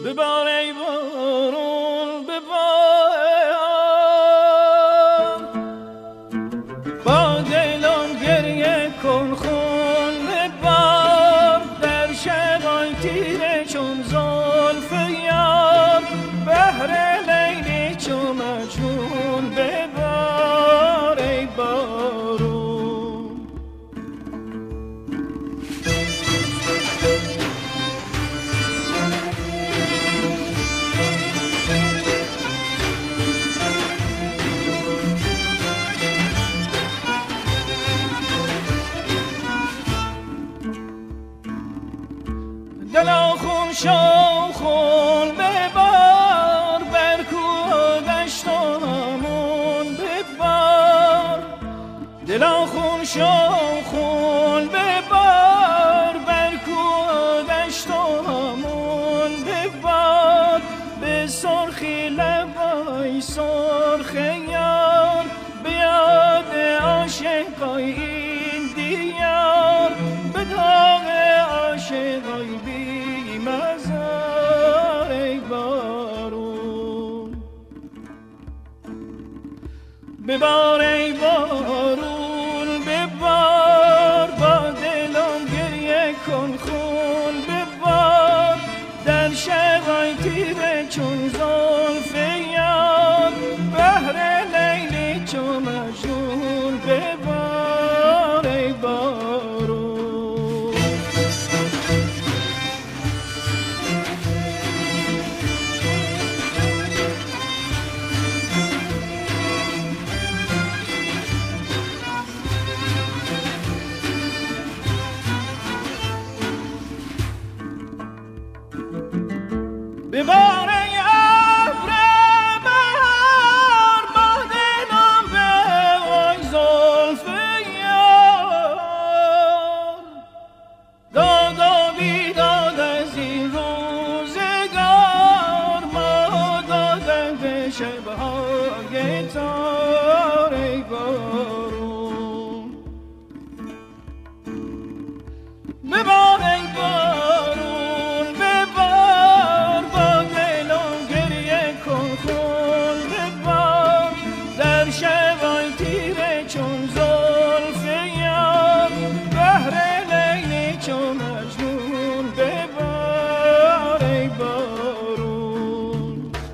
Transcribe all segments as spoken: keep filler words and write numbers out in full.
ببار ای بارون ببار، با دلم گریه کن خون ببار، در شبای تیره چون زلف یار، بهر لیلی چون مجنون ببار ای بارون. دلا خون شو خون ببار، بر کوه دشت و همون ببار، دلا خون شو خون ببار، بر کوه دشت و همون ببار، به سرخی لبای سرخ یار، به یاد عاشقای این دیار، به داغ عاشقای بی مزار ای بارون. ببار ای بارون ببار، با دلم گریه کن خون ببار، در شبای تیره چون زلف یار، بهر لیلی چون مجنون ببار ای بارون. ببار ای ابر بهار، با دلم بوای زلف یار، داد و بیداد از این روزگار، ما دادن به شبهای تار ای بارون. ببار ای بارون ببار، با دلم گریه کن خون ببار، در شبای تیره چون زلف یار، بهر لیلی چون مجنون ببار ای بارون.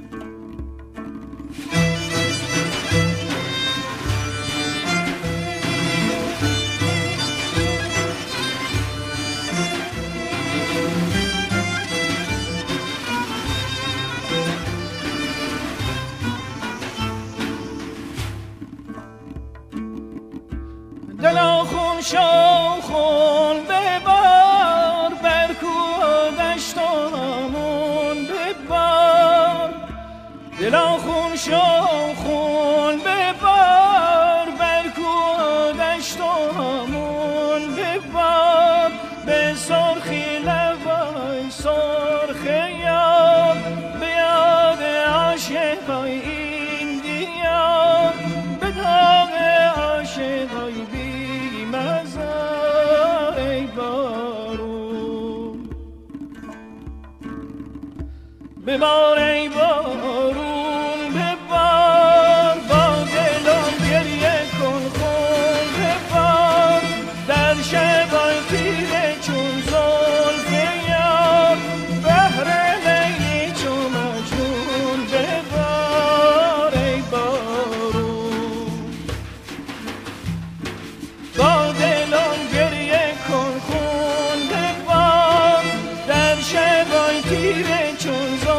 دلا خون شو خون ببار، بر کوه دشت و همون ببار، دلا خون شو خون ببار، بر کوه دشت و همون ببار، به سرخی لبای سرخ یار، به یاد عاشقای این دیار، به داغ عاشقای بی مزار ای بارون. ببار ای بارون ببار، با دلم گریه کن خون ببار، در شبای تیره چون زلف یار، بهر لیلی چون مجنون ببار ای بارون. با دلم گریه کن خون ببار، در شبای تیره چون زلف